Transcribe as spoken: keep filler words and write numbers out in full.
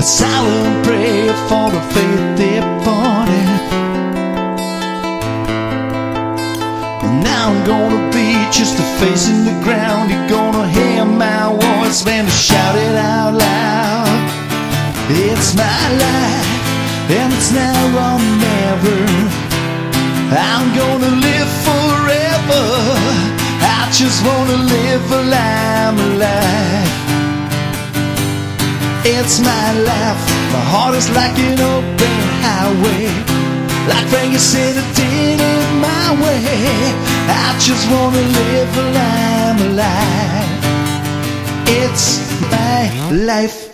a silent prayer for the faith departed. Now I'm gonna be just a face in the ground. You're gonna hear my voice when I shout it out loud. It's my life, and it's now or never. I'm gonna live forever. I just wanna live a life, a life. It's my life. My heart is like an open highway, like Vegas said it did it my way. I just wanna live a life, a life. It's my life.